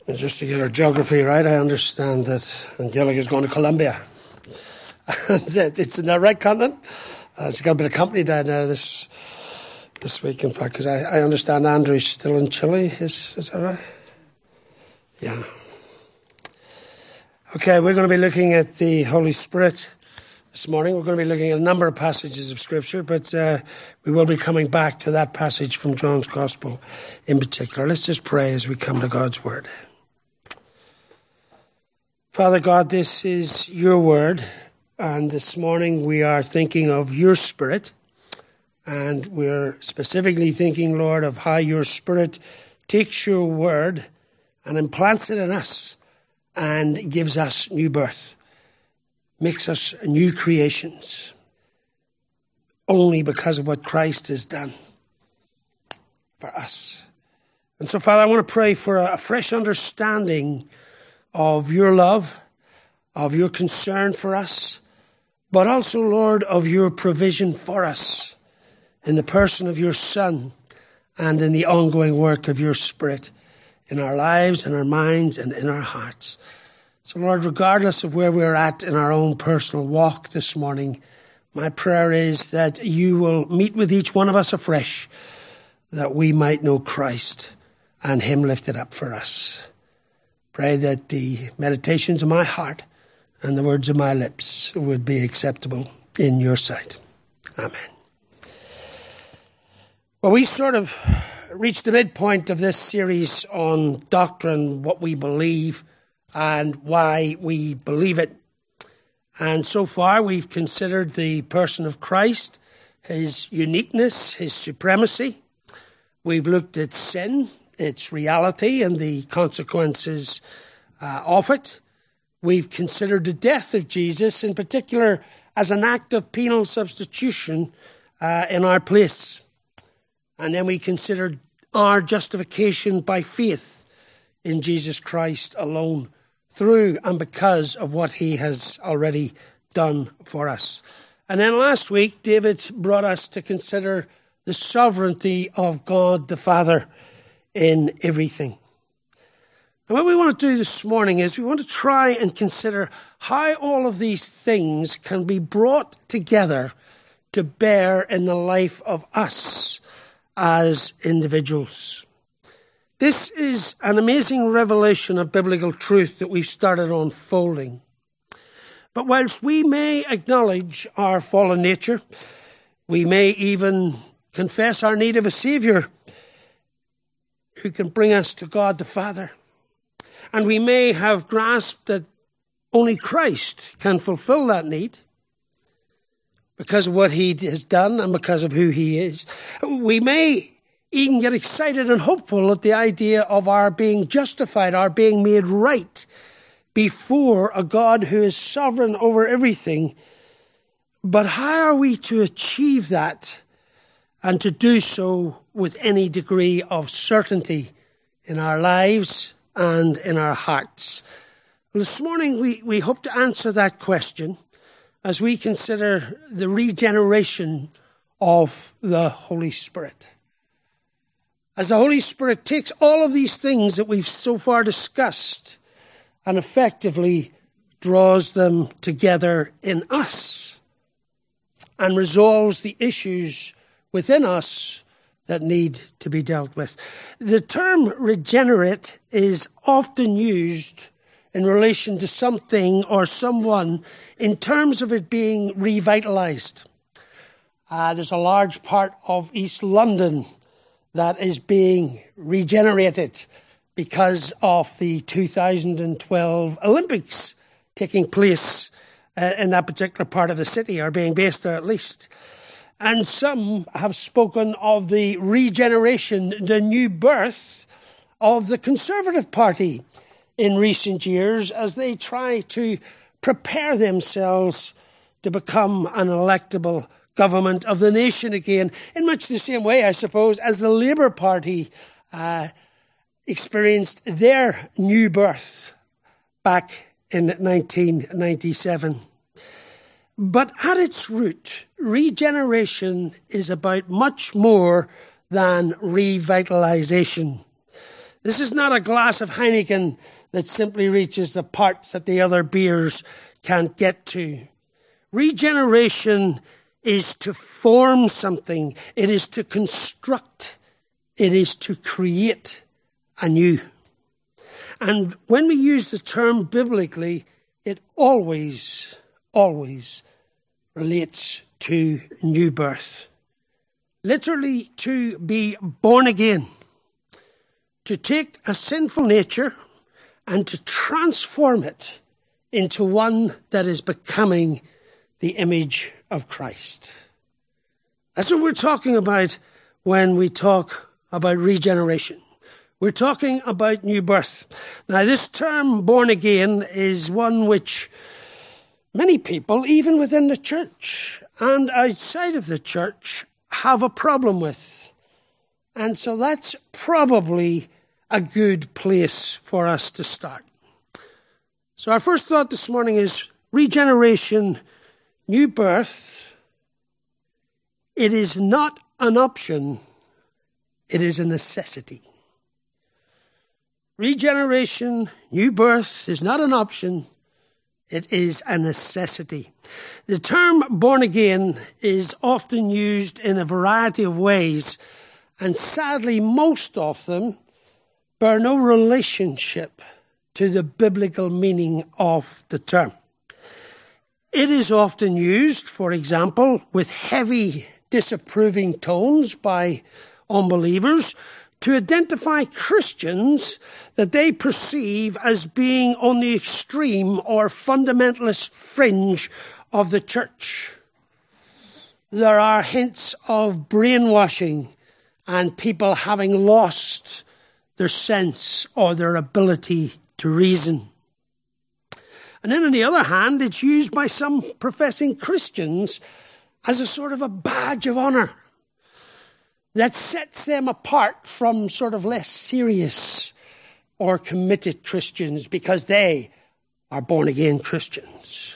And just to get our geography right, I understand that Angelica is going to Colombia. It's in the right continent. She's got a bit of company down there this week, in fact, because I understand Andrew's still in Chile. Is that right? Yeah. Okay, we're going to be looking at the Holy Spirit this morning. We're going to be looking at a number of passages of Scripture, but we will be coming back to that passage from John's Gospel in particular. Let's just pray as we come to God's Word. Father God, this is your Word, and this morning we are thinking of your Spirit, and we're specifically thinking, Lord, of how your Spirit takes your Word and implants it in us and gives us new birth, makes us new creations, only because of what Christ has done for us. And so, Father, I want to pray for a fresh understanding of your love, of your concern for us, but also, Lord, of your provision for us in the person of your Son and in the ongoing work of your Spirit in our lives, in our minds, and in our hearts. So, Lord, regardless of where we're at in our own personal walk this morning, my prayer is that you will meet with each one of us afresh, that we might know Christ and him lifted up for us. Pray that the meditations of my heart and the words of my lips would be acceptable in your sight. Amen. Well, we sort of reached the midpoint of this series on doctrine, what we believe, and why we believe it. And so far, we've considered the person of Christ, his uniqueness, his supremacy. We've looked at sin, its reality, and the consequences of it. We've considered the death of Jesus, in particular, as an act of penal substitution in our place. And then we considered our justification by faith in Jesus Christ alone, through and because of what he has already done for us. And then last week, David brought us to consider the sovereignty of God the Father in everything. And what we want to do this morning is we want to try and consider how all of these things can be brought together to bear in the life of us as individuals. This is an amazing revelation of biblical truth that we've started unfolding. But whilst we may acknowledge our fallen nature, we may even confess our need of a Saviour who can bring us to God the Father. And we may have grasped that only Christ can fulfill that need because of what he has done and because of who he is. We may even get excited and hopeful at the idea of our being justified, our being made right before a God who is sovereign over everything. But how are we to achieve that and to do so with any degree of certainty in our lives and in our hearts? Well, this morning we hope to answer that question as we consider the regeneration of the Holy Spirit. As the Holy Spirit takes all of these things that we've so far discussed and effectively draws them together in us and resolves the issues within us that need to be dealt with. The term regenerate is often used in relation to something or someone in terms of it being revitalized. There's a large part of East London that is being regenerated because of the 2012 Olympics taking place in that particular part of the city, or being based there at least. And some have spoken of the regeneration, the new birth of the Conservative Party in recent years as they try to prepare themselves to become an electable government of the nation again, in much the same way, I suppose, as the Labour Party experienced their new birth back in 1997. But at its root, regeneration is about much more than revitalization. This is not a glass of Heineken that simply reaches the parts that the other beers can't get to. Regeneration is to form something. It is to construct. It is to create anew. And when we use the term biblically, it always relates to new birth. Literally, to be born again. To take a sinful nature and to transform it into one that is becoming the image of Christ. That's what we're talking about when we talk about regeneration. We're talking about new birth. Now, this term born again is one which many people, even within the church and outside of the church, have a problem with. And so that's probably a good place for us to start. So our first thought this morning is regeneration, new birth. It is not an option, it is a necessity. Regeneration, new birth is not an option, it is a necessity. The term born again is often used in a variety of ways, and sadly most of them bear no relationship to the biblical meaning of the term. It is often used, for example, with heavy disapproving tones by unbelievers to identify Christians that they perceive as being on the extreme or fundamentalist fringe of the church. There are hints of brainwashing and people having lost their sense or their ability to reason. And then on the other hand, it's used by some professing Christians as a sort of a badge of honor that sets them apart from sort of less serious or committed Christians because they are born-again Christians.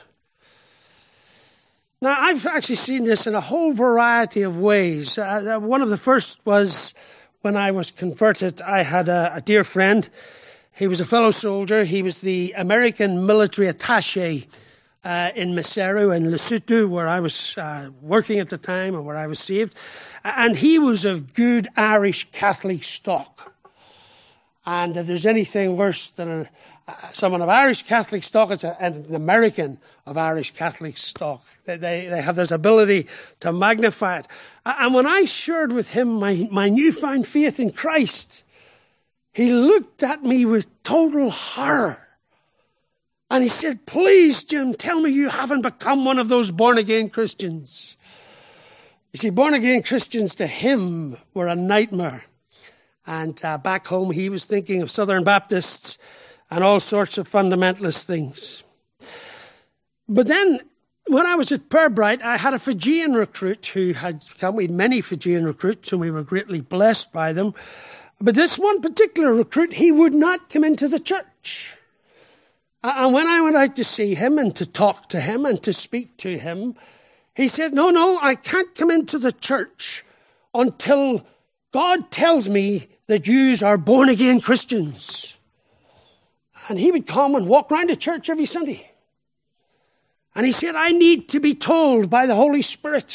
Now, I've actually seen this in a whole variety of ways. One of the first was when I was converted. I had a dear friend. He was a fellow soldier. He was the American military attaché in Maseru in Lesotho, where I was working at the time and where I was saved. And he was of good Irish Catholic stock. And if there's anything worse than someone of Irish Catholic stock, it's an American of Irish Catholic stock. They have this ability to magnify it. And when I shared with him my newfound faith in Christ, he looked at me with total horror. And he said, "Please, Jim, tell me you haven't become one of those born-again Christians." You see, born-again Christians to him were a nightmare. And back home, he was thinking of Southern Baptists and all sorts of fundamentalist things. But then, when I was at Pirbright, I had a Fijian recruit who had come with many Fijian recruits, and we were greatly blessed by them. But this one particular recruit, he would not come into the church. And when I went out to see him and to talk to him and to speak to him, he said, no, I can't come into the church until God tells me that yous are born-again Christians. And he would come and walk around the church every Sunday. And he said, I need to be told by the Holy Spirit.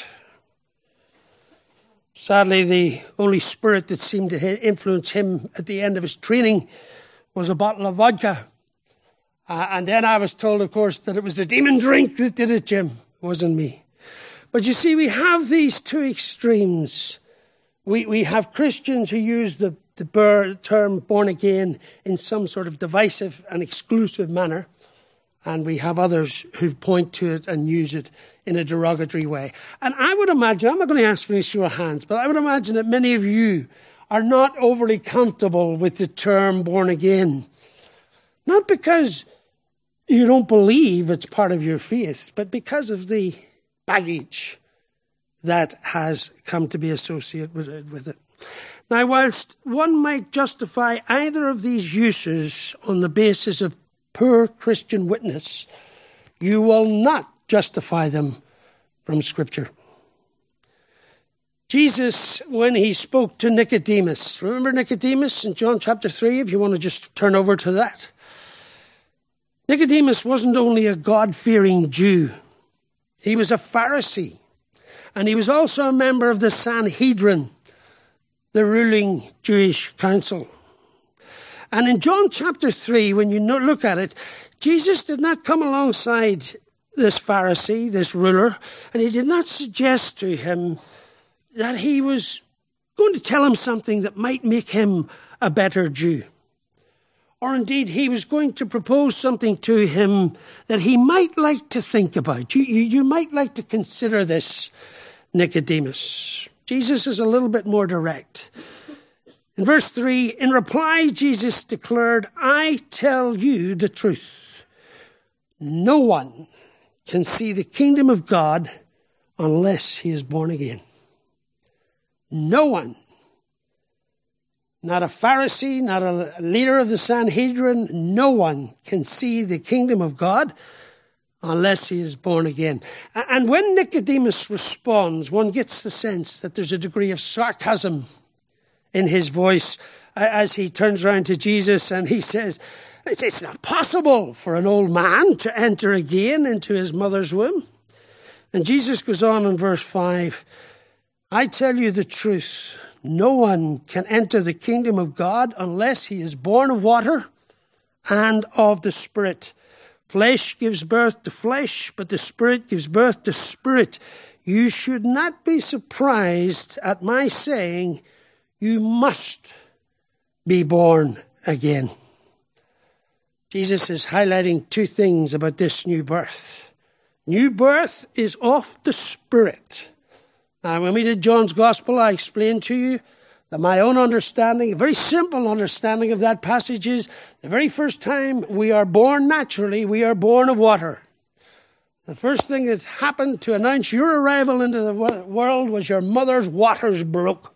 Sadly, the Holy Spirit that seemed to influence him at the end of his training was a bottle of vodka. And then I was told, of course, that it was the demon drink that did it, Jim. It wasn't me. But you see, we have these two extremes. We have Christians who use the term born again in some sort of divisive and exclusive manner. And we have others who point to it and use it in a derogatory way. And I would imagine, I'm not going to ask for any show of hands, but I would imagine that many of you are not overly comfortable with the term born again. Not because you don't believe it's part of your faith, but because of the baggage that has come to be associated with it. Now, whilst one might justify either of these uses on the basis of poor Christian witness, you will not justify them from Scripture. Jesus, when he spoke to Nicodemus, remember Nicodemus in John chapter 3, if you want to just turn over to that? Nicodemus wasn't only a God-fearing Jew. He was a Pharisee. And he was also a member of the Sanhedrin, the ruling Jewish council. And in John chapter 3, when you look at it, Jesus did not come alongside this Pharisee, this ruler, and he did not suggest to him that he was going to tell him something that might make him a better Jew. Or indeed, he was going to propose something to him that he might like to think about. You might like to consider this, Nicodemus. Jesus is a little bit more direct. In verse 3, in reply, Jesus declared, I tell you the truth. No one can see the kingdom of God unless he is born again. No one. Not a Pharisee, not a leader of the Sanhedrin. No one can see the kingdom of God unless he is born again. And when Nicodemus responds, one gets the sense that there's a degree of sarcasm in his voice as he turns around to Jesus and he says, it's not possible for an old man to enter again into his mother's womb. And Jesus goes on in verse 5, I tell you the truth, no one can enter the kingdom of God unless he is born of water and of the Spirit. Flesh gives birth to flesh, but the Spirit gives birth to spirit. You should not be surprised at my saying, you must be born again. Jesus is highlighting two things about this new birth. New birth is of the Spirit. Now, when we did John's Gospel, I explained to you that my own understanding, a very simple understanding of that passage is the very first time we are born naturally, we are born of water. The first thing that happened to announce your arrival into the world was your mother's waters broke.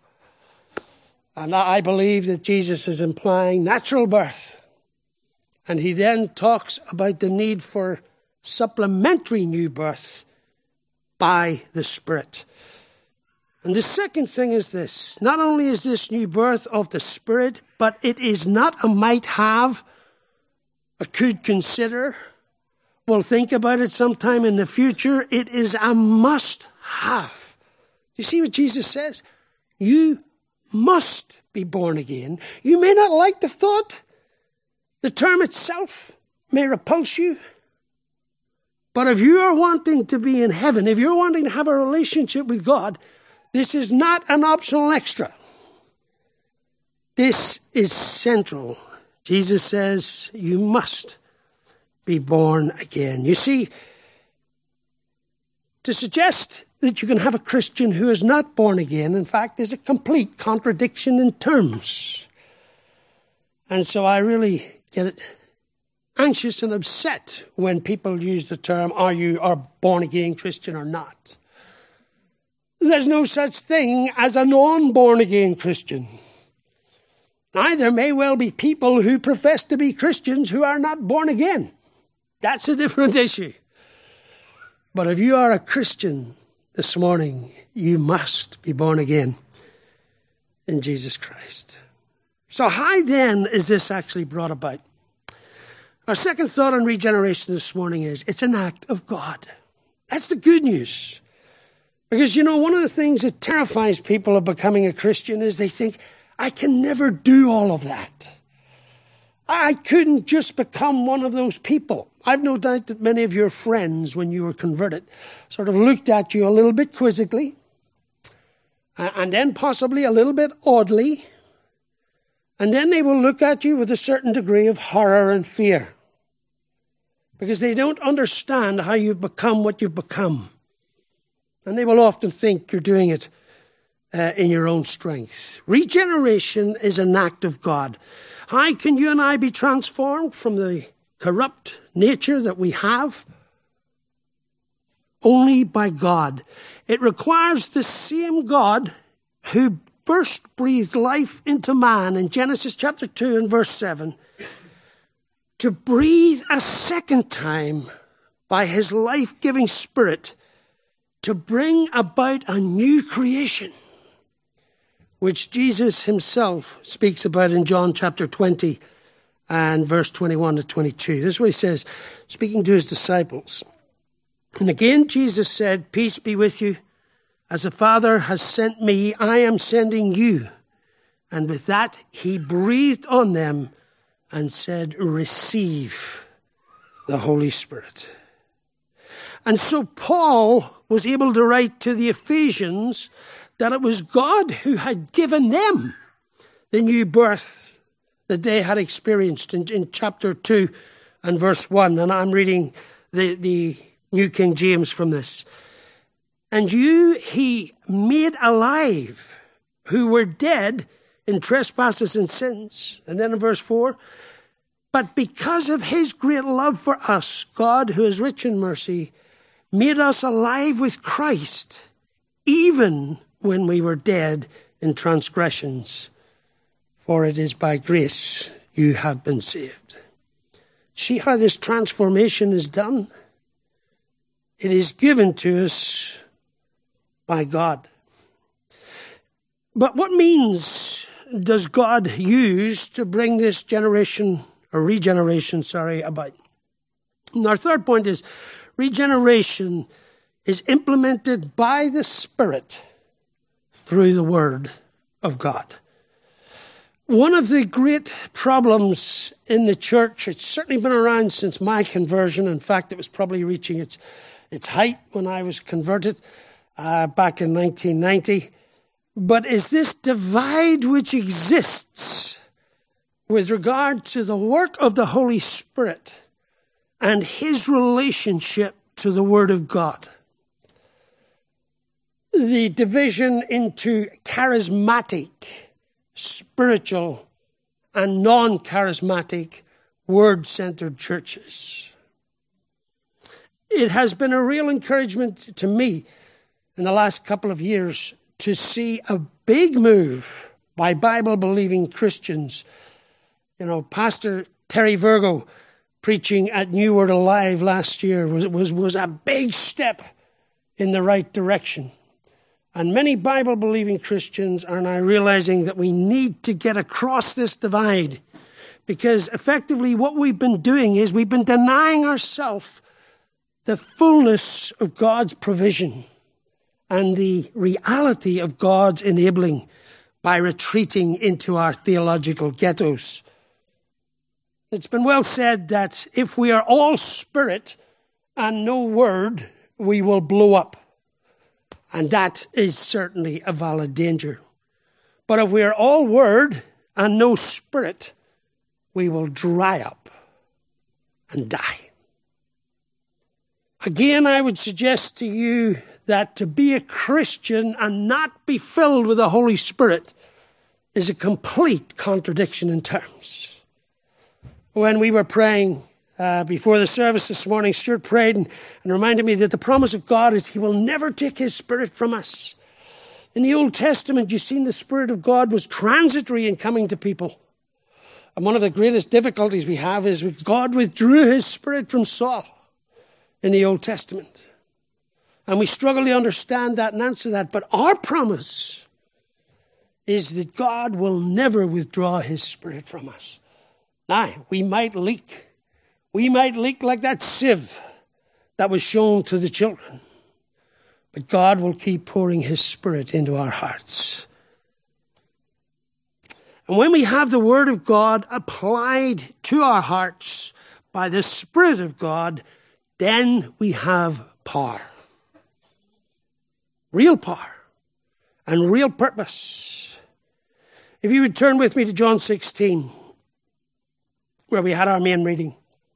And I believe that Jesus is implying natural birth. And he then talks about the need for supplementary new birth by the Spirit. And the second thing is this. Not only is this new birth of the Spirit, but it is not a might have, a could consider. We'll think about it sometime in the future. It is a must have. You see what Jesus says? You must be born again. You may not like the thought. The term itself may repulse you. But if you are wanting to be in heaven, if you're wanting to have a relationship with God, this is not an optional extra. This is central. Jesus says you must be born again. You see, to suggest that you can have a Christian who is not born again, in fact, is a complete contradiction in terms. And so I really get anxious and upset when people use the term, are you a born again Christian or not? There's no such thing as a non-born again Christian. Now, there may well be people who profess to be Christians who are not born again. That's a different issue. But if you are a Christian this morning, you must be born again in Jesus Christ. So how then is this actually brought about? Our second thought on regeneration this morning is it's an act of God. That's the good news. Because, you know, one of the things that terrifies people of becoming a Christian is they think, I can never do all of that. I couldn't just become one of those people. I've no doubt that many of your friends, when you were converted, sort of looked at you a little bit quizzically, and then possibly a little bit oddly, and then they will look at you with a certain degree of horror and fear, because they don't understand how you've become what you've become. And they will often think you're doing it in your own strength. Regeneration is an act of God. How can you and I be transformed from the corrupt nature that we have? Only by God. It requires the same God who first breathed life into man in Genesis chapter 2 and verse 7 to breathe a second time by his life-giving Spirit to bring about a new creation. which Jesus himself speaks about in John chapter 20 and verse 21 to 22. This is what he says, speaking to his disciples. And again Jesus said, "Peace be with you. As the Father has sent me, I am sending you." And with that, he breathed on them and said, "Receive the Holy Spirit." And so Paul was able to write to the Ephesians that it was God who had given them the new birth that they had experienced in chapter 2 and verse 1. And I'm reading the New King James from this. "And you he made alive who were dead in trespasses and sins." And then in verse 4, "But because of his great love for us, God, who is rich in mercy, made us alive with Christ, even when we were dead in transgressions. For it is by grace you have been saved." See how this transformation is done? It is given to us by God. But what means does God use to bring this regeneration about? And our third point is regeneration is implemented by the Spirit through the Word of God. One of the great problems in the church, it's certainly been around since my conversion. In fact, it was probably reaching its height when I was converted back in 1990. But is this divide which exists with regard to the work of the Holy Spirit and his relationship to the Word of God. The division into charismatic, spiritual, and non-charismatic, word-centered churches. It has been a real encouragement to me in the last couple of years to see a big move by Bible-believing Christians. You know, Pastor Terry Virgo preaching at New Word Alive last year was a big step in the right direction. And many Bible-believing Christians are now realizing that we need to get across this divide, because effectively what we've been doing is we've been denying ourselves the fullness of God's provision and the reality of God's enabling by retreating into our theological ghettos. It's been well said that if we are all spirit and no word, we will blow up. And that is certainly a valid danger. But if we are all word and no spirit, we will dry up and die. Again, I would suggest to you that to be a Christian and not be filled with the Holy Spirit is a complete contradiction in terms. When we were praying before the service this morning, Stuart prayed and reminded me that the promise of God is he will never take his Spirit from us. In the Old Testament, you've seen the Spirit of God was transitory in coming to people. And one of the greatest difficulties we have is God withdrew his Spirit from Saul in the Old Testament. And we struggle to understand that and answer that. But our promise is that God will never withdraw his Spirit from us. Now, we might leak. We might leak like that sieve that was shown to the children. But God will keep pouring his Spirit into our hearts. And when we have the Word of God applied to our hearts by the Spirit of God, then we have power. Real power and real purpose. If you would turn with me to John 16, where we had our main reading.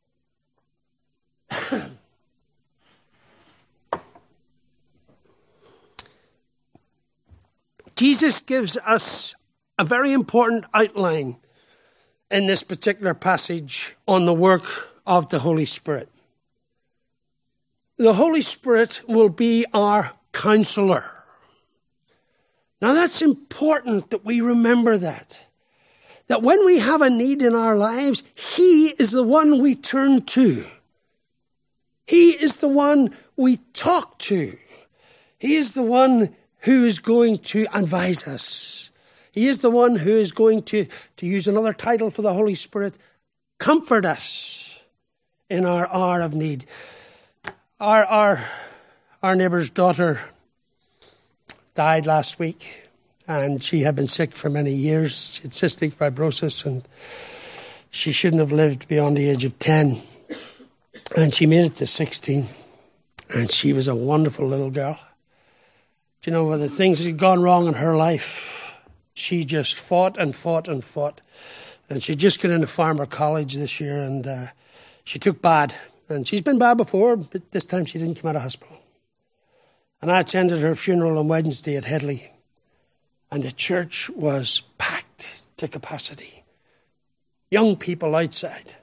Jesus gives us a very important outline in this particular passage on the work of the Holy Spirit. The Holy Spirit will be our counselor. Now that's important that we remember that. That when we have a need in our lives, he is the one we turn to. He is the one we talk to. He is the one who is going to advise us He is the one who is going to use another title for the Holy Spirit, comfort us in our hour of need. Our neighbour's daughter died last week, and she had been sick for many years. She had cystic fibrosis, and she shouldn't have lived beyond the age of 10. And she made it to 16, and she was a wonderful little girl. Do you know, with the things that had gone wrong in her life, she just fought and fought and fought. And she just got into Farmer College this year, and she took bad. And she's been bad before, but this time she didn't come out of hospital. And I attended her funeral on Wednesday at Headley, and the church was packed to capacity. Young people outside.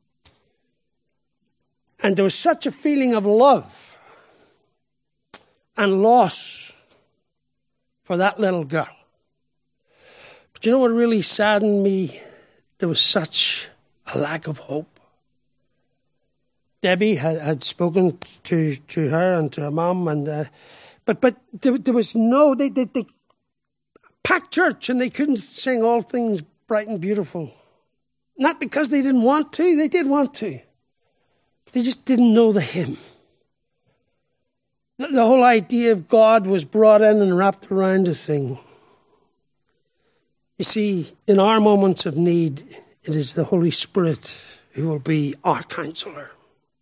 And there was such a feeling of love and loss for that little girl. But you know what really saddened me? There was such a lack of hope. Debbie had spoken to her and to her mum, and but there was no, they packed church and they couldn't sing All Things Bright and Beautiful. Not because they didn't want to, they did want to. But they just didn't know the hymn. The whole idea of God was brought in and wrapped around the thing. You see, in our moments of need, it is the Holy Spirit who will be our counselor.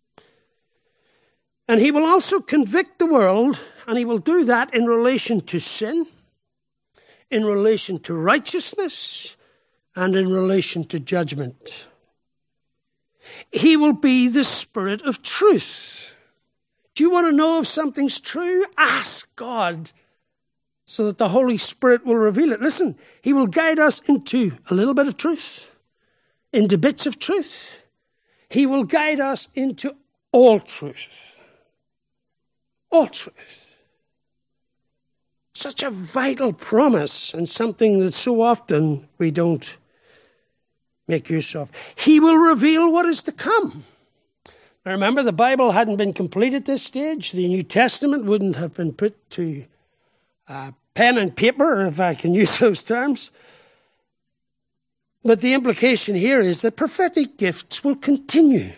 And he will also convict the world, and he will do that in relation to sin, in relation to righteousness, and in relation to judgment. He will be the Spirit of truth. Do you want to know if something's true? Ask God so that the Holy Spirit will reveal it. Listen, he will guide us into a little bit of truth, into bits of truth. He will guide us into all truth. All truth. Such a vital promise, and something that so often we don't make use of. He will reveal what is to come. Now remember, the Bible hadn't been complete at this stage. The New Testament wouldn't have been put to pen and paper, if I can use those terms. But the implication here is that prophetic gifts will continue.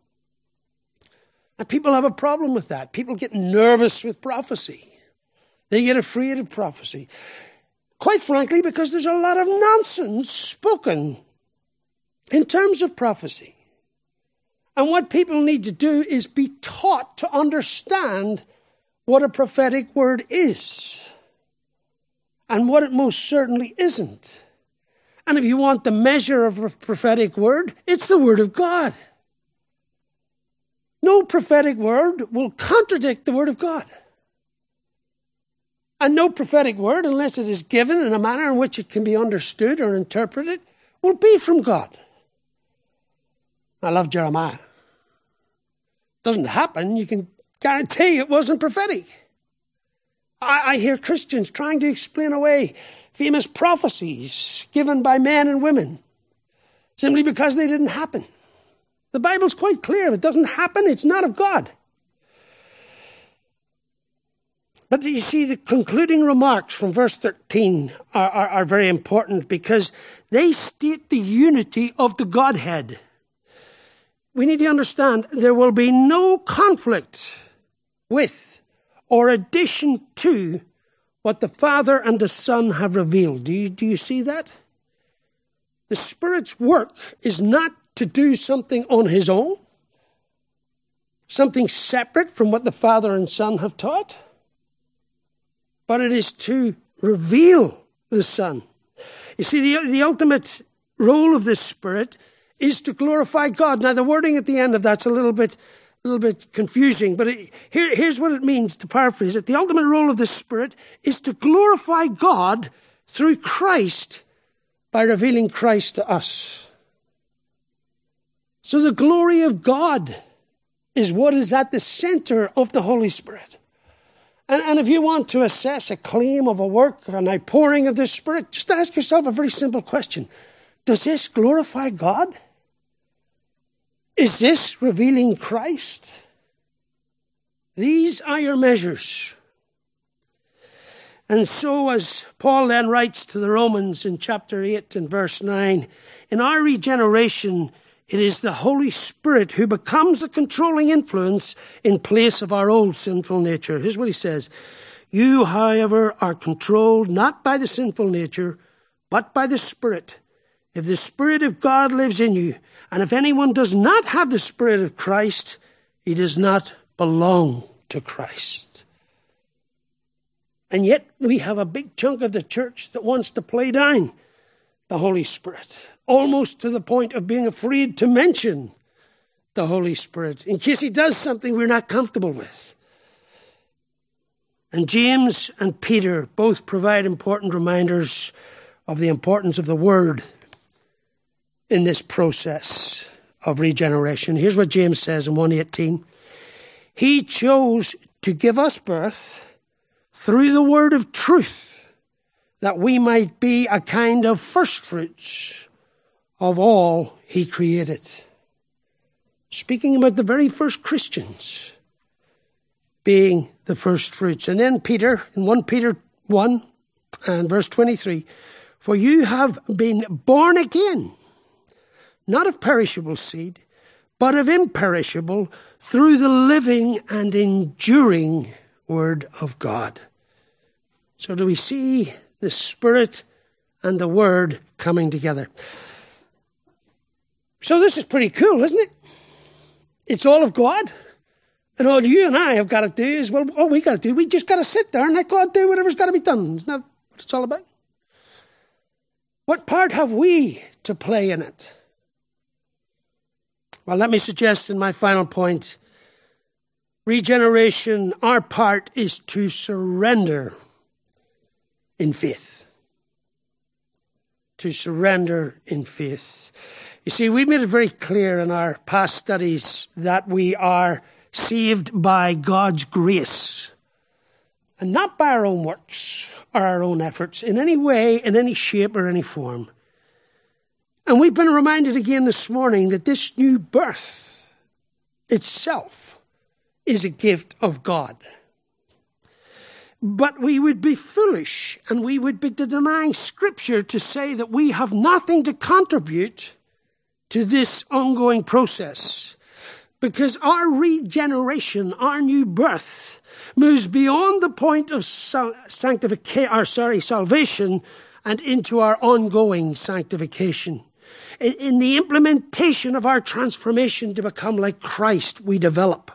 And people have a problem with that. People get nervous with prophecy. They get afraid of prophecy. Quite frankly, because there's a lot of nonsense spoken in terms of prophecy. And what people need to do is be taught to understand what a prophetic word is and what it most certainly isn't. And if you want the measure of a prophetic word, it's the Word of God. No prophetic word will contradict the Word of God. And no prophetic word, unless it is given in a manner in which it can be understood or interpreted, will be from God. I love Jeremiah. Doesn't happen, you can guarantee it wasn't prophetic. I hear Christians trying to explain away famous prophecies given by men and women simply because they didn't happen. The Bible's quite clear. If it doesn't happen, it's not of God. But you see, the concluding remarks from verse 13 are very important because they state the unity of the Godhead. We need to understand there will be no conflict with or addition to what the Father and the Son have revealed. Do you see that? The Spirit's work is not to do something on his own, something separate from what the Father and Son have taught, but it is to reveal the Son. You see, the ultimate role of the Spirit is to glorify God. Now, the wording at the end of that's a little bit confusing, but here's what it means, to paraphrase it. The ultimate role of the Spirit is to glorify God through Christ by revealing Christ to us. So the glory of God is what is at the center of the Holy Spirit. And if you want to assess a claim of a work or an outpouring of the Spirit, just ask yourself a very simple question. Does this glorify God? Is this revealing Christ? These are your measures. And so, as Paul then writes to the Romans in chapter 8 and verse 9, in our regeneration, it is the Holy Spirit who becomes the controlling influence in place of our old sinful nature. Here's what he says. You, however, are controlled not by the sinful nature, but by the Spirit. If the Spirit of God lives in you, and if anyone does not have the Spirit of Christ, he does not belong to Christ. And yet we have a big chunk of the church that wants to play down the Holy Spirit, almost to the point of being afraid to mention the Holy Spirit in case he does something we're not comfortable with. And James and Peter both provide important reminders of the importance of the Word in this process of regeneration. Here's what James says in 1:18. He chose to give us birth through the word of truth, that we might be a kind of firstfruits of all he created. Speaking about the very first Christians being the first fruits. And then Peter, in 1 Peter 1 and verse 23, for you have been born again, not of perishable seed, but of imperishable, through the living and enduring Word of God. So do we see the Spirit and the Word coming together? So this is pretty cool, isn't it? It's all of God. And all you and I have got to do is, well, all we got to do, we just got to sit there and let God do whatever's got to be done. Isn't that what it's all about? What part have we to play in it? Well, let me suggest in my final point, regeneration, our part is to surrender in faith. To surrender in faith. You see, we made it very clear in our past studies that we are saved by God's grace and not by our own works or our own efforts in any way, in any shape or any form. And we've been reminded again this morning that this new birth itself is a gift of God. But we would be foolish and we would be denying Scripture to say that we have nothing to contribute to this ongoing process. Because our regeneration, our new birth, moves beyond the point of salvation and into our ongoing sanctification. In the implementation of our transformation to become like Christ, we develop.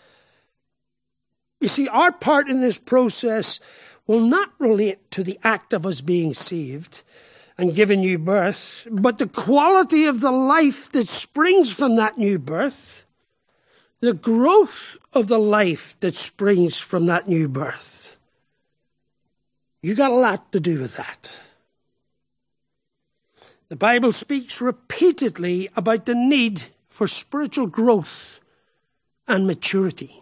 You see, our part in this process will not relate to the act of us being saved and given new birth, but the quality of the life that springs from that new birth, the growth of the life that springs from that new birth. You got a lot to do with that. The Bible speaks repeatedly about the need for spiritual growth and maturity.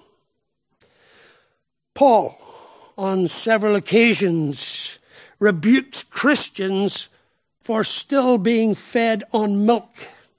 Paul, on several occasions, rebukes Christians for still being fed on milk.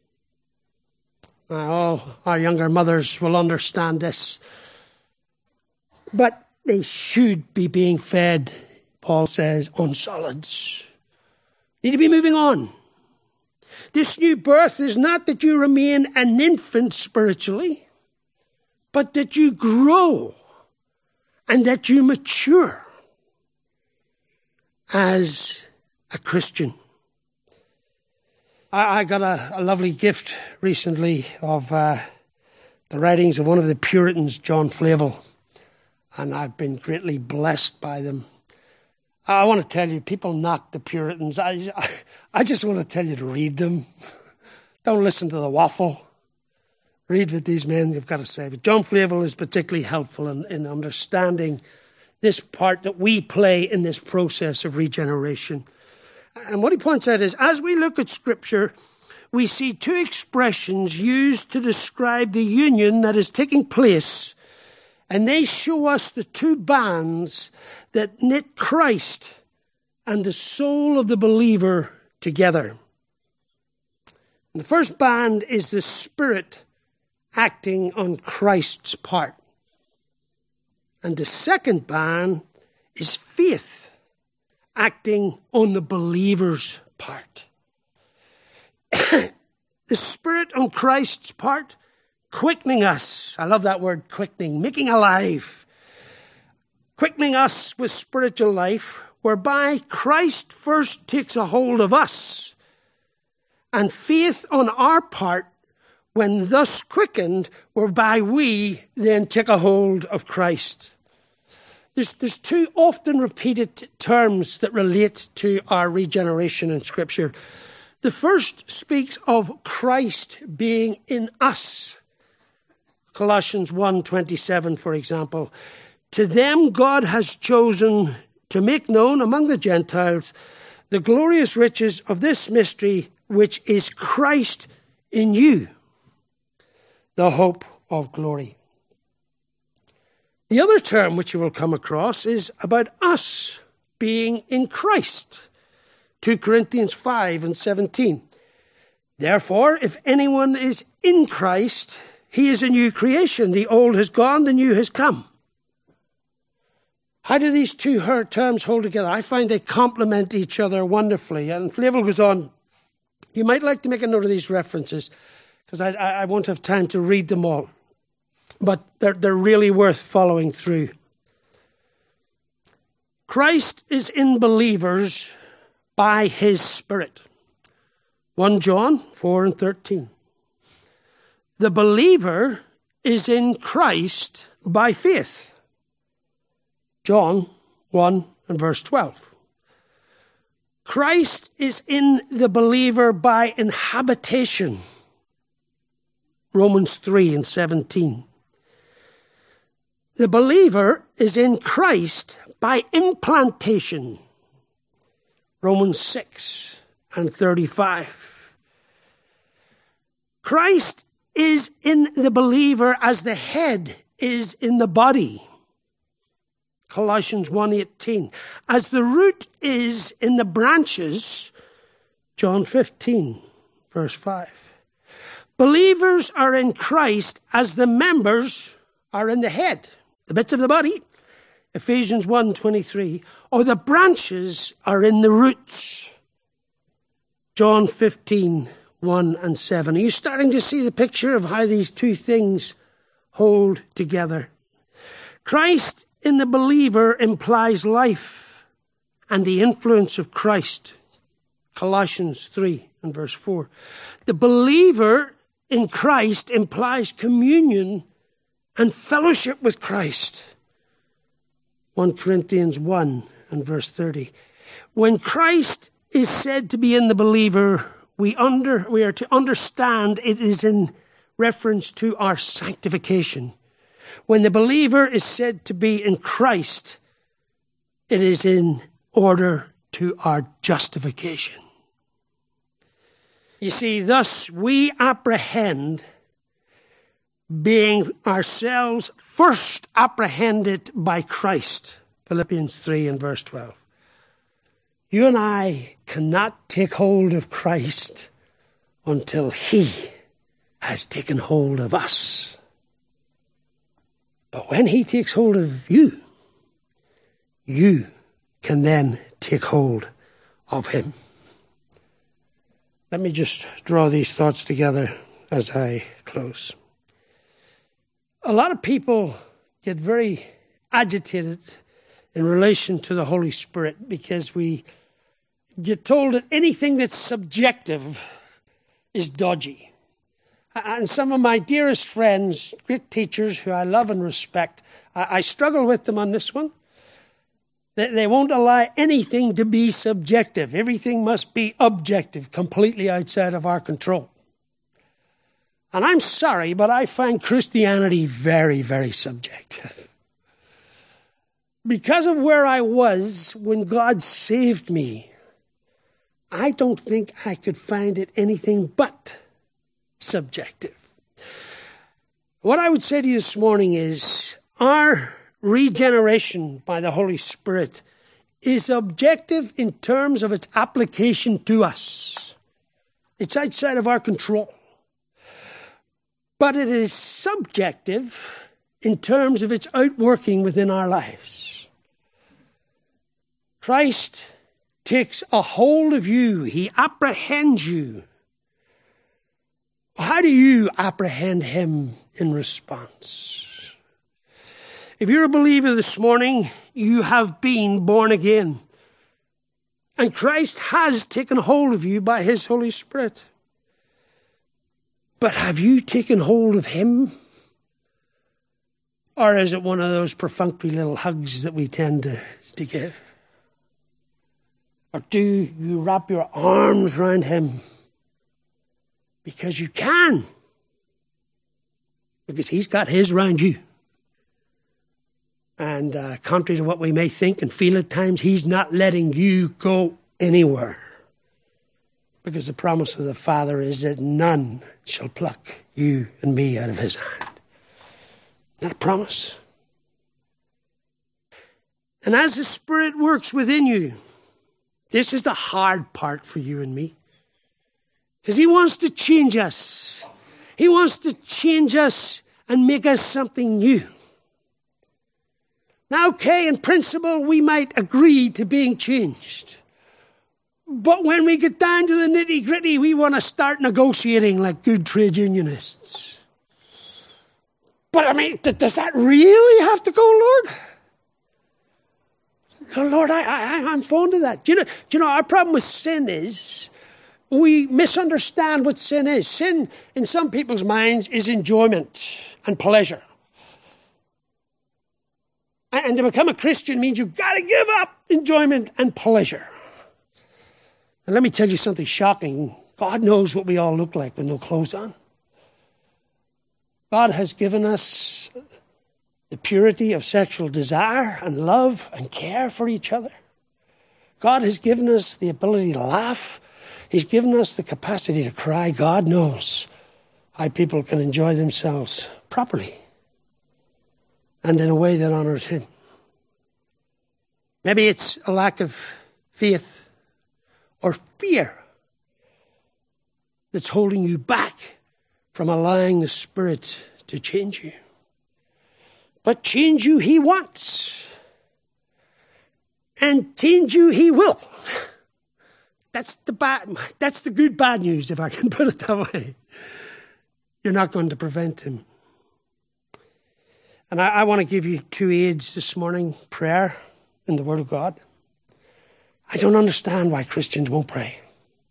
Now, all our younger mothers will understand this. But they should be being fed, Paul says, on solids. Need to be moving on. This new birth is not that you remain an infant spiritually, but that you grow and that you mature as a Christian. I got a lovely gift recently of the writings of one of the Puritans, John Flavel, and I've been greatly blessed by them. I want to tell you, people knock the Puritans. I just want to tell you to read them. Don't listen to the waffle. Read what these men have got to say. But John Flavel is particularly helpful in understanding this part that we play in this process of regeneration. And what he points out is, as we look at Scripture, we see two expressions used to describe the union that is taking place. And they show us the two bands that knit Christ and the soul of the believer together. And the first band is the Spirit acting on Christ's part. And the second band is faith acting on the believer's part. The Spirit on Christ's part, quickening us. I love that word, quickening, making alive. Quickening us with spiritual life, whereby Christ first takes a hold of us. And faith on our part, when thus quickened, whereby we then take a hold of Christ. There's two often repeated terms that relate to our regeneration in Scripture. The first speaks of Christ being in us. Colossians 1:27, for example. To them God has chosen to make known among the Gentiles the glorious riches of this mystery, which is Christ in you, the hope of glory. The other term which you will come across is about us being in Christ. 2 Corinthians 5:17. Therefore, if anyone is in Christ, he is a new creation. The old has gone, the new has come. How do these two terms hold together? I find they complement each other wonderfully. And Flavel goes on, you might like to make a note of these references, because I won't have time to read them all. But they're really worth following through. Christ is in believers by his Spirit. 1 John 4:13. The believer is in Christ by faith. John 1:12. Christ is in the believer by inhabitation. Romans 3:17. The believer is in Christ by implantation. Romans 6:35. Christ is in the believer as the head is in the body. Colossians 1:18. As the root is in the branches. John 15:5. Believers are in Christ as the members are in the head, the bits of the body. Ephesians 1:23. Or the branches are in the roots. John 15:1-7. Are you starting to see the picture of how these two things hold together? Christ in the believer implies life and the influence of Christ. Colossians 3:4. The believer in Christ implies communion and fellowship with Christ. 1 Corinthians 1:30. When Christ is said to be in the believer, we are to understand it is in reference to our sanctification. When the believer is said to be in Christ, it is in order to our justification. You see, thus we apprehend being ourselves first apprehended by Christ. Philippians 3:12. You and I cannot take hold of Christ until he has taken hold of us. But when he takes hold of you, you can then take hold of him. Let me just draw these thoughts together as I close. A lot of people get very agitated in relation to the Holy Spirit because we get told that anything that's subjective is dodgy. And some of my dearest friends, great teachers who I love and respect, I struggle with them on this one. They won't allow anything to be subjective. Everything must be objective, completely outside of our control. And I'm sorry, but I find Christianity very, very subjective. Because of where I was when God saved me, I don't think I could find it anything but subjective. What I would say to you this morning is our regeneration by the Holy Spirit is objective in terms of its application to us. It's outside of our control. But it is subjective in terms of its outworking within our lives. Christ takes a hold of you. He apprehends you. How do you apprehend him in response? If you're a believer this morning, you have been born again. And Christ has taken hold of you by his Holy Spirit. But have you taken hold of him? Or is it one of those perfunctory little hugs that we tend to give? Or do you wrap your arms around him? Because you can. Because he's got his around you. And contrary to what we may think and feel at times, he's not letting you go anywhere. Because the promise of the Father is that none shall pluck you and me out of his hand. Not a promise. And as the Spirit works within you, this is the hard part for you and me. Because he wants to change us. He wants to change us and make us something new. Now, okay, in principle, we might agree to being changed. But when we get down to the nitty-gritty, we want to start negotiating like good trade unionists. But I mean, does that really have to go, Lord? Oh, Lord, I'm fond of that. Do you know, our problem with sin is we misunderstand what sin is. Sin, in some people's minds, is enjoyment and pleasure. And to become a Christian means you've got to give up enjoyment and pleasure. And let me tell you something shocking. God knows what we all look like with no clothes on. God has given us the purity of sexual desire and love and care for each other. God has given us the ability to laugh. He's given us the capacity to cry. God knows how people can enjoy themselves properly and in a way that honors him. Maybe it's a lack of faith or fear that's holding you back from allowing the Spirit to change you. But change you he wants. And change you he will. That's the good bad news, if I can put it that way. You're not going to prevent him. And I want to give you two aids this morning, prayer and the Word of God. I don't understand why Christians won't pray.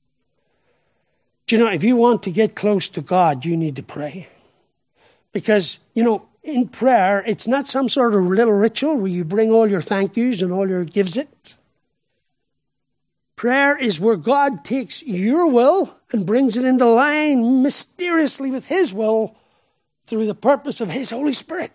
Do you know, if you want to get close to God, you need to pray. Because, you know, in prayer, it's not some sort of little ritual where you bring all your thank yous and all your gives it. Prayer is where God takes your will and brings it into line mysteriously with his will through the purpose of his Holy Spirit.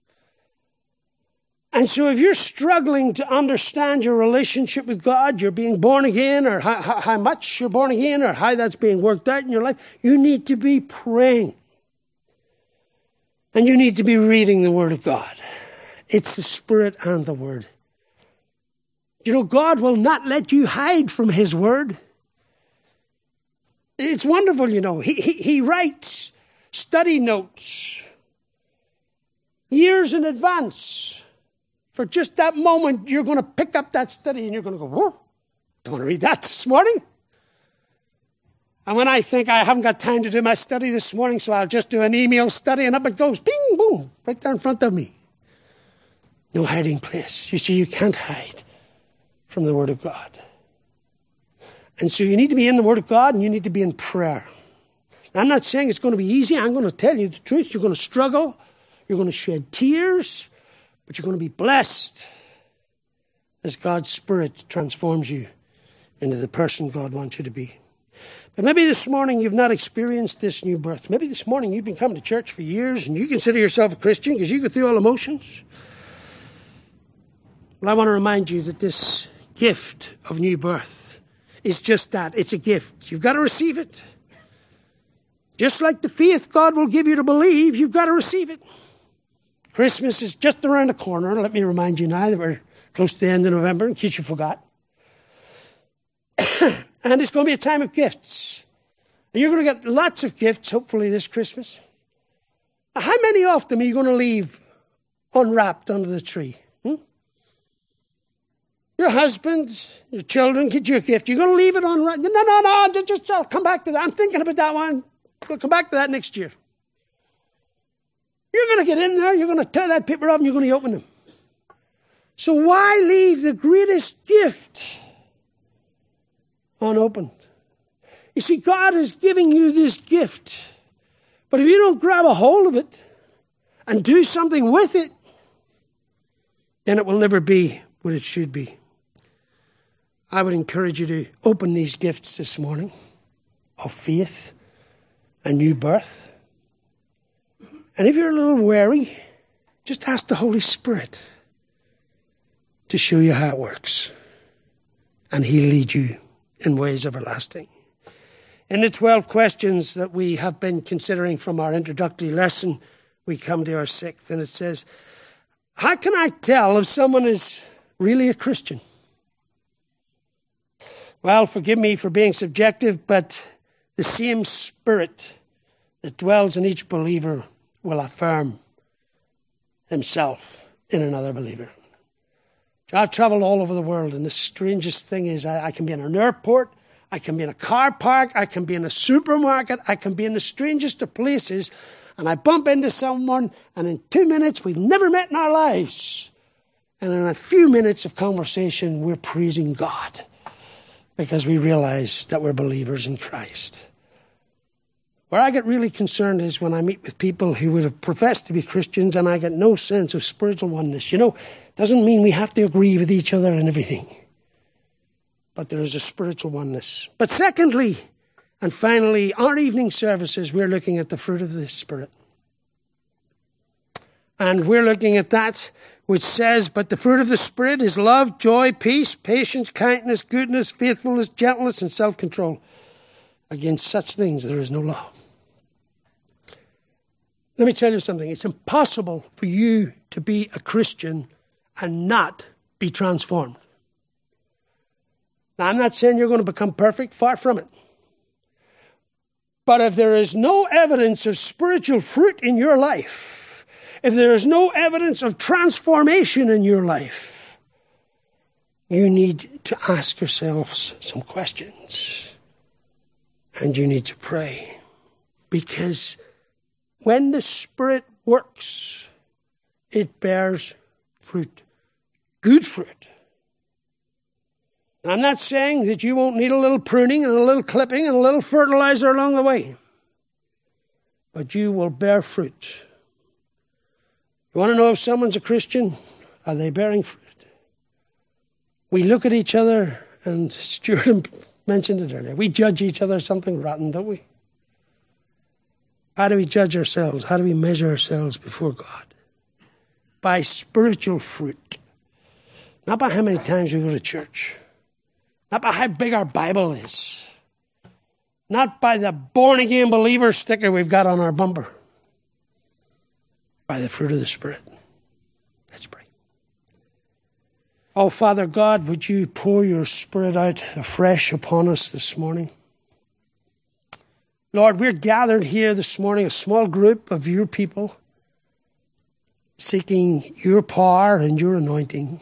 And so if you're struggling to understand your relationship with God, you're being born again, or how much you're born again, or how that's being worked out in your life, you need to be praying. And you need to be reading the Word of God. It's the Spirit and the Word. You know, God will not let you hide from his Word. It's wonderful, you know. He writes study notes years in advance. For just that moment, you're going to pick up that study and you're going to go, whoa, don't want to read that this morning. And when I think I haven't got time to do my study this morning, so I'll just do an email study, and up it goes, bing, boom, right there in front of me. No hiding place. You see, you can't hide from the Word of God. And so you need to be in the Word of God, and you need to be in prayer. Now, I'm not saying it's going to be easy. I'm going to tell you the truth. You're going to struggle. You're going to shed tears. But you're going to be blessed as God's Spirit transforms you into the person God wants you to be. But maybe this morning you've not experienced this new birth. Maybe this morning you've been coming to church for years and you consider yourself a Christian because you go through all emotions. Well, I want to remind you that this gift of new birth is just that. It's a gift. You've got to receive it. Just like the faith God will give you to believe, you've got to receive it. Christmas is just around the corner. Let me remind you now that we're close to the end of November, in case you forgot. And it's going to be a time of gifts. And you're going to get lots of gifts, hopefully, this Christmas. How many of them are you going to leave unwrapped under the tree? Your husband, your children get you a gift. You're going to leave it on right. No. Just I'll come back to that. I'm thinking about that one. We'll come back to that next year. You're going to get in there. You're going to tear that paper up and you're going to open them. So why leave the greatest gift unopened? You see, God is giving you this gift. But if you don't grab a hold of it and do something with it, then it will never be what it should be. I would encourage you to open these gifts this morning of faith and new birth. And if you're a little wary, just ask the Holy Spirit to show you how it works. And He'll lead you in ways everlasting. In the 12 questions that we have been considering from our introductory lesson, we come to our 6th, and it says, how can I tell if someone is really a Christian? Well, forgive me for being subjective, but the same Spirit that dwells in each believer will affirm Himself in another believer. I've traveled all over the world, and the strangest thing is I can be in an airport, I can be in a car park, I can be in a supermarket, I can be in the strangest of places, and I bump into someone, and in 2 minutes, we've never met in our lives. And in a few minutes of conversation, we're praising God because we realize that we're believers in Christ. Where I get really concerned is when I meet with people who would have professed to be Christians and I get no sense of spiritual oneness. Doesn't mean we have to agree with each other and everything. But there is a spiritual oneness. But secondly, and finally, our evening services, we're looking at the fruit of the Spirit. And we're looking at that which says, but the fruit of the Spirit is love, joy, peace, patience, kindness, goodness, faithfulness, gentleness, and self-control. Against such things there is no law. Let me tell you something. It's impossible for you to be a Christian and not be transformed. Now, I'm not saying you're going to become perfect. Far from it. But if there is no evidence of spiritual fruit in your life, if there is no evidence of transformation in your life, you need to ask yourselves some questions. And you need to pray. Because when the Spirit works, it bears fruit. Good fruit. I'm not saying that you won't need a little pruning and a little clipping and a little fertilizer along the way. But you will bear fruit. You want to know if someone's a Christian? Are they bearing fruit? We look at each other, and Stuart mentioned it earlier. We judge each other something rotten, don't we? How do we judge ourselves? How do we measure ourselves before God? By spiritual fruit. Not by how many times we go to church. Not by how big our Bible is. Not by the born-again believer sticker we've got on our bumper. By the fruit of the Spirit. Let's pray. Oh, Father God, would you pour your Spirit out afresh upon us this morning? Lord, we're gathered here this morning, a small group of your people, seeking your power and your anointing.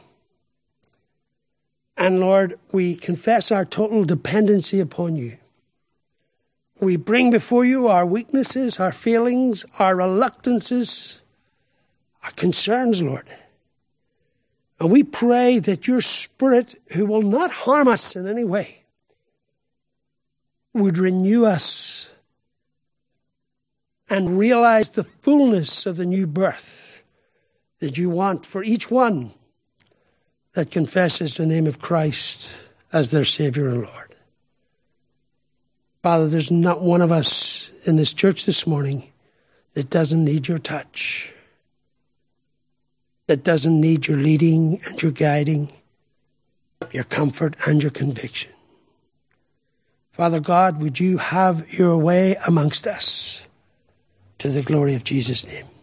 And Lord, we confess our total dependency upon you. We bring before you our weaknesses, our failings, our reluctances, our concerns, Lord. And we pray that your Spirit, who will not harm us in any way, would renew us and realize the fullness of the new birth that you want for each one that confesses the name of Christ as their Savior and Lord. Father, there's not one of us in this church this morning that doesn't need your touch, that doesn't need your leading and your guiding, your comfort and your conviction. Father God, would you have your way amongst us to the glory of Jesus' name.